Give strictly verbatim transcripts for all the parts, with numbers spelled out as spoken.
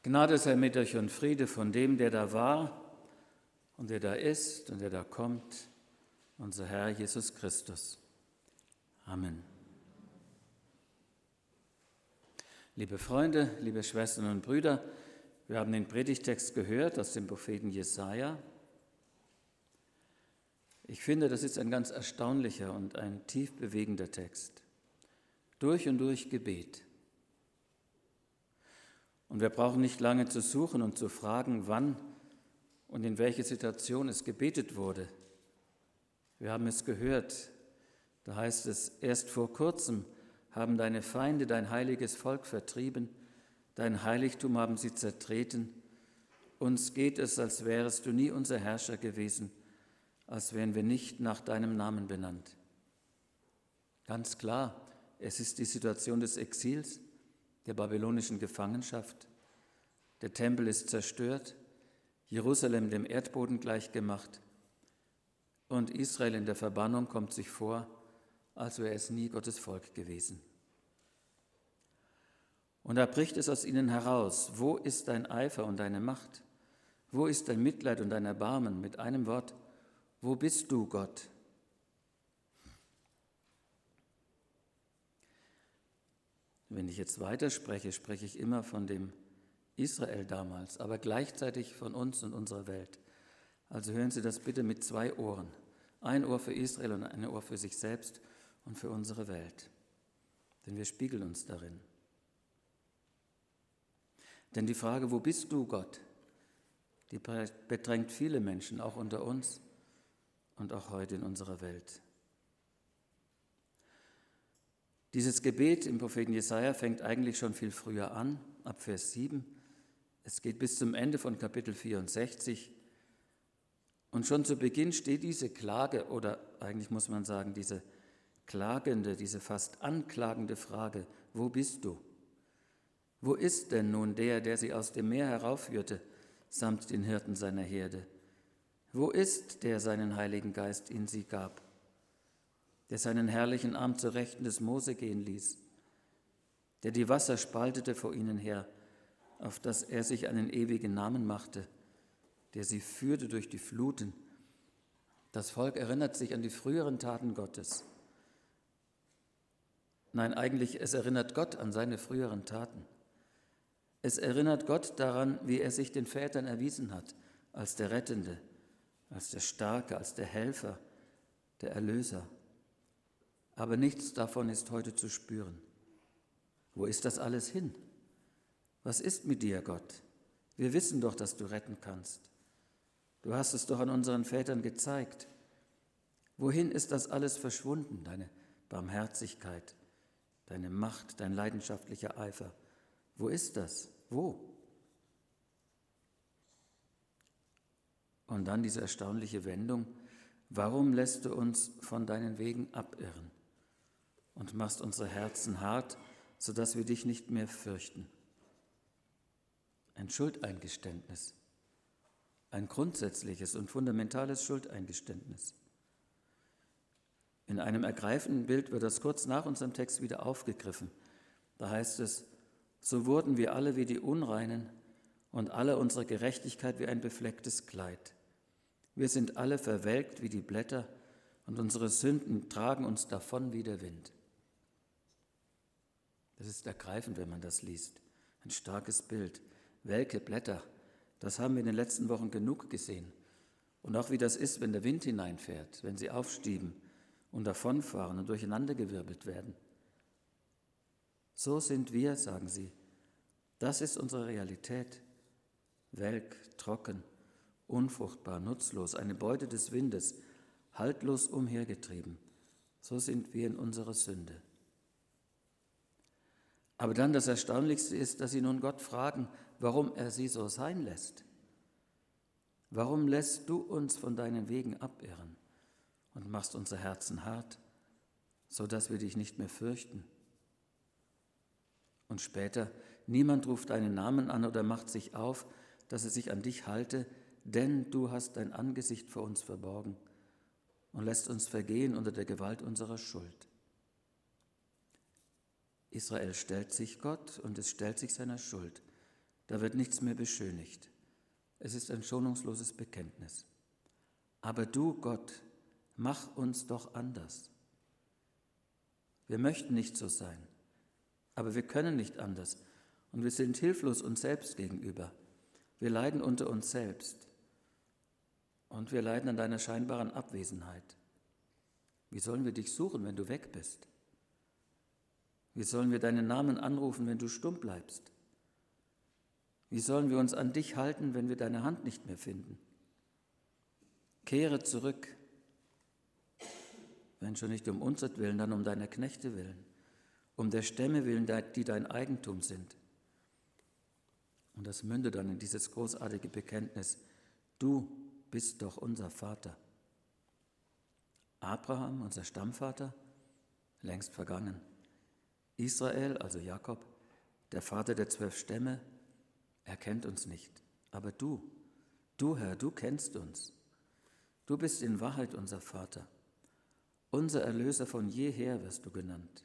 Gnade sei mit euch und Friede von dem, der da war und der da ist und der da kommt, unser Herr Jesus Christus. Amen. Liebe Freunde, liebe Schwestern und Brüder, wir haben den Predigtext gehört aus dem Propheten Jesaja. Ich finde, das ist ein ganz erstaunlicher und ein tief bewegender Text. Durch und durch Gebet. Und wir brauchen nicht lange zu suchen und zu fragen, wann und in welche Situation es gebetet wurde. Wir haben es gehört, da heißt es, erst vor kurzem haben deine Feinde dein heiliges Volk vertrieben, dein Heiligtum haben sie zertreten. Uns geht es, als wärest du nie unser Herrscher gewesen, als wären wir nicht nach deinem Namen benannt. Ganz klar, es ist die Situation des Exils, der babylonischen Gefangenschaft. Der Tempel ist zerstört, Jerusalem dem Erdboden gleichgemacht und Israel in der Verbannung kommt sich vor, als wäre es nie Gottes Volk gewesen. Und da bricht es aus ihnen heraus, wo ist dein Eifer und deine Macht? Wo ist dein Mitleid und dein Erbarmen? Mit einem Wort, wo bist du, Gott? Wenn ich jetzt weiterspreche, spreche ich immer von dem Israel damals, aber gleichzeitig von uns und unserer Welt. Also hören Sie das bitte mit zwei Ohren. Ein Ohr für Israel und ein Ohr für sich selbst und für unsere Welt. Denn wir spiegeln uns darin. Denn die Frage, wo bist du, Gott, die bedrängt viele Menschen, auch unter uns und auch heute in unserer Welt. Dieses Gebet im Propheten Jesaja fängt eigentlich schon viel früher an, ab Vers sieben. Es geht bis zum Ende von Kapitel vierundsechzig. Und schon zu Beginn steht diese Klage, oder eigentlich muss man sagen, diese klagende, diese fast anklagende Frage, wo bist du? Wo ist denn nun der, der sie aus dem Meer heraufführte, samt den Hirten seiner Herde? Wo ist der seinen Heiligen Geist in sie gab, der seinen herrlichen Arm zur Rechten des Mose gehen ließ, der die Wasser spaltete vor ihnen her, auf dass er sich einen ewigen Namen machte, der sie führte durch die Fluten. Das Volk erinnert sich an die früheren Taten Gottes. Nein, eigentlich, es erinnert Gott an seine früheren Taten. Es erinnert Gott daran, wie er sich den Vätern erwiesen hat, als der Rettende, als der Starke, als der Helfer, der Erlöser. Aber nichts davon ist heute zu spüren. Wo ist das alles hin? Was ist mit dir, Gott? Wir wissen doch, dass du retten kannst. Du hast es doch an unseren Vätern gezeigt. Wohin ist das alles verschwunden, deine Barmherzigkeit, deine Macht, dein leidenschaftlicher Eifer? Wo ist das? Wo? Und dann diese erstaunliche Wendung. Warum lässt du uns von deinen Wegen abirren und machst unsere Herzen hart, sodass wir dich nicht mehr fürchten? Ein Schuldeingeständnis, ein grundsätzliches und fundamentales Schuldeingeständnis. In einem ergreifenden Bild wird das kurz nach unserem Text wieder aufgegriffen. Da heißt es, so wurden wir alle wie die Unreinen und alle unsere Gerechtigkeit wie ein beflecktes Kleid. Wir sind alle verwelkt wie die Blätter und unsere Sünden tragen uns davon wie der Wind. Das ist ergreifend, wenn man das liest. Ein starkes Bild. Welke Blätter, das haben wir in den letzten Wochen genug gesehen. Und auch wie das ist, wenn der Wind hineinfährt, wenn sie aufstieben und davonfahren und durcheinandergewirbelt werden. So sind wir, sagen sie. Das ist unsere Realität. Welk, trocken, unfruchtbar, nutzlos, eine Beute des Windes, haltlos umhergetrieben. So sind wir in unserer Sünde. Aber dann das Erstaunlichste ist, dass sie nun Gott fragen, warum er sie so sein lässt. Warum lässt du uns von deinen Wegen abirren und machst unsere Herzen hart, so dass wir dich nicht mehr fürchten? Und später, niemand ruft deinen Namen an oder macht sich auf, dass er sich an dich halte, denn du hast dein Angesicht vor uns verborgen und lässt uns vergehen unter der Gewalt unserer Schuld. Israel stellt sich Gott und es stellt sich seiner Schuld. Da wird nichts mehr beschönigt. Es ist ein schonungsloses Bekenntnis. Aber du, Gott, mach uns doch anders. Wir möchten nicht so sein, aber wir können nicht anders und wir sind hilflos uns selbst gegenüber. Wir leiden unter uns selbst und wir leiden an deiner scheinbaren Abwesenheit. Wie sollen wir dich suchen, wenn du weg bist? Wie sollen wir deinen Namen anrufen, wenn du stumm bleibst? Wie sollen wir uns an dich halten, wenn wir deine Hand nicht mehr finden? Kehre zurück, wenn schon nicht um unseretwillen, dann um deiner Knechte willen, um der Stämme willen, die dein Eigentum sind. Und das mündet dann in dieses großartige Bekenntnis: Du bist doch unser Vater. Abraham, unser Stammvater, längst vergangen. Israel, also Jakob, der Vater der zwölf Stämme, er kennt uns nicht. Aber du, du Herr, du kennst uns. Du bist in Wahrheit unser Vater. Unser Erlöser von jeher wirst du genannt.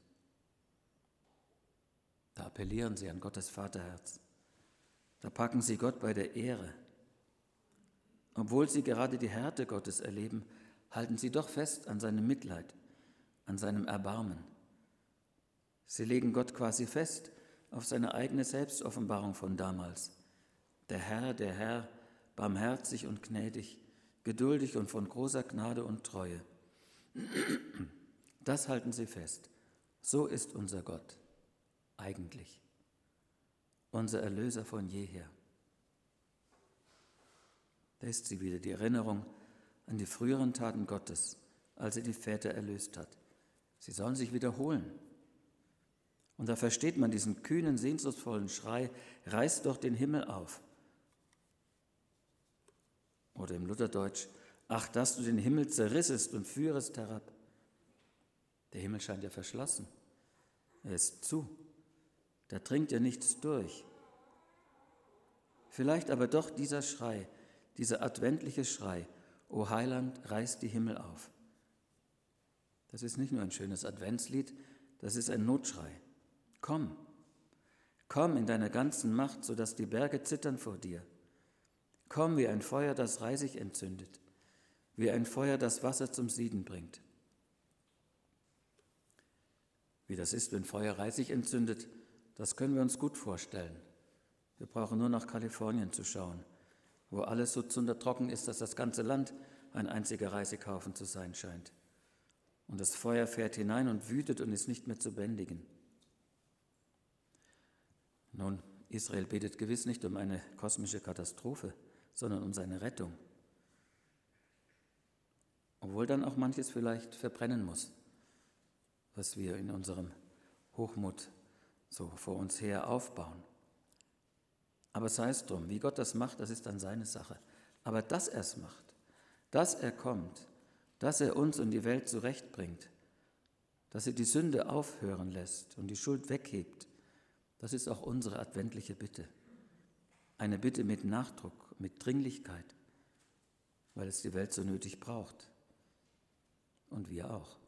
Da appellieren sie an Gottes Vaterherz. Da packen sie Gott bei der Ehre. Obwohl sie gerade die Härte Gottes erleben, halten sie doch fest an seinem Mitleid, an seinem Erbarmen. Sie legen Gott quasi fest auf seine eigene Selbstoffenbarung von damals. Der Herr, der Herr, barmherzig und gnädig, geduldig und von großer Gnade und Treue. Das halten sie fest. So ist unser Gott eigentlich, unser Erlöser von jeher. Da ist sie wieder, die Erinnerung an die früheren Taten Gottes, als er die Väter erlöst hat. Sie sollen sich wiederholen. Und da versteht man diesen kühnen, sehnsuchtsvollen Schrei: Reiß doch den Himmel auf. Oder im Lutherdeutsch: Ach, dass du den Himmel zerrissest und führest herab. Der Himmel scheint ja verschlossen. Er ist zu. Da dringt ja nichts durch. Vielleicht aber doch dieser Schrei, dieser adventliche Schrei: O Heiland, reiß die Himmel auf. Das ist nicht nur ein schönes Adventslied, das ist ein Notschrei. Komm, komm in deiner ganzen Macht, sodass die Berge zittern vor dir. Komm wie ein Feuer, das Reisig entzündet, wie ein Feuer, das Wasser zum Sieden bringt. Wie das ist, wenn Feuer Reisig entzündet, das können wir uns gut vorstellen. Wir brauchen nur nach Kalifornien zu schauen, wo alles so zundertrocken ist, dass das ganze Land ein einziger Reisighaufen zu sein scheint. Und das Feuer fährt hinein und wütet und ist nicht mehr zu bändigen. Nun, Israel betet gewiss nicht um eine kosmische Katastrophe, sondern um seine Rettung. Obwohl dann auch manches vielleicht verbrennen muss, was wir in unserem Hochmut so vor uns her aufbauen. Aber sei es drum, wie Gott das macht, das ist dann seine Sache. Aber dass er es macht, dass er kommt, dass er uns und die Welt zurechtbringt, dass er die Sünde aufhören lässt und die Schuld weghebt, das ist auch unsere adventliche Bitte. Eine Bitte mit Nachdruck, mit Dringlichkeit, weil es die Welt so nötig braucht. Und wir auch.